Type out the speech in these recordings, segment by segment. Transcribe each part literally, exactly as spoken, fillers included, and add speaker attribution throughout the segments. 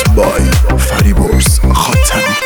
Speaker 1: by Fariborz Khatami.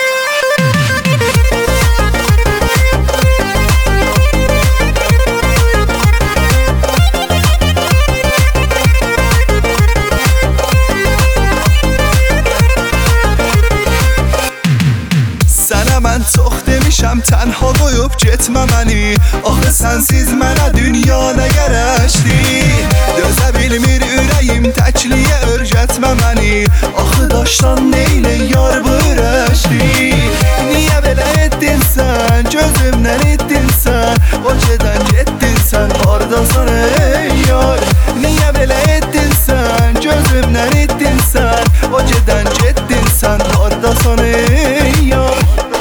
Speaker 2: Sənə mən çox demişəm, tənha qoyub getmə məni. Axı sənsiz mənə dünya nə gərəkdi? Dözə bilmir ürəyim, təkliyə örgətmə məni. Axı daşdan neylə yar bu ürəkdi? Niyə belə etdin sən, gözümdən etdin sən? O gedən getdin sən, hardasan ey yar? Niyə belə etdin sən, gözümdən etdin sən? O gedən getdin sən, hardasan ey yar?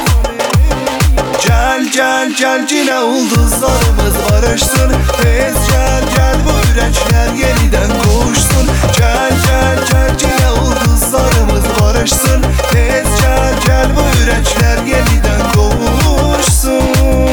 Speaker 2: Gel gel gel yine ulduzlarımız barışsın. Tez gel gel bu yürekler yeniden kavuşsun. Gel gel gel yine ulduzlarımız barışsın. Tez gel gel bu yürekler yeniden kavuşsun.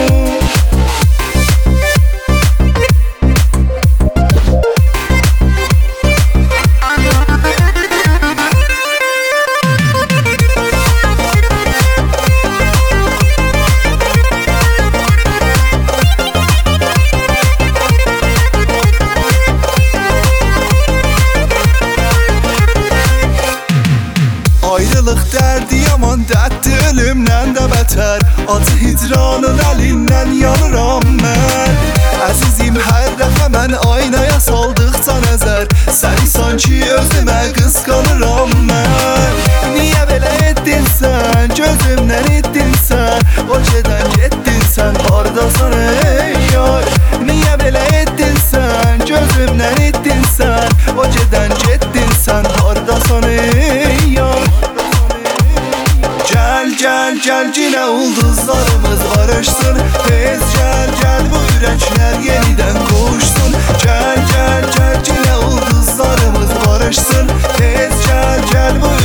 Speaker 2: Ayrılıq dərdi yaman, dərddi ölümdən də bətər. Acı hicranın əlindən yanıram mən. Əzizim hər dəfə mən aynaya saldıqca nəzər, səni sanki özümə qısqanıram mən. Niyə belə etdin sən, gözümdən etdin sən? O gedən getdin sən, hardasan ey yar? Niyə belə etdin sən, gözümdən etdin sən? O gedən getdin sən, hardasan ey yar? Gel gel gel yine ulduzlarımız barışsın. Tez gel gel bu yürekler yeniden kavuşsun. Gel gel gel yine ulduzlarımız barışsın. Tez gel gel bu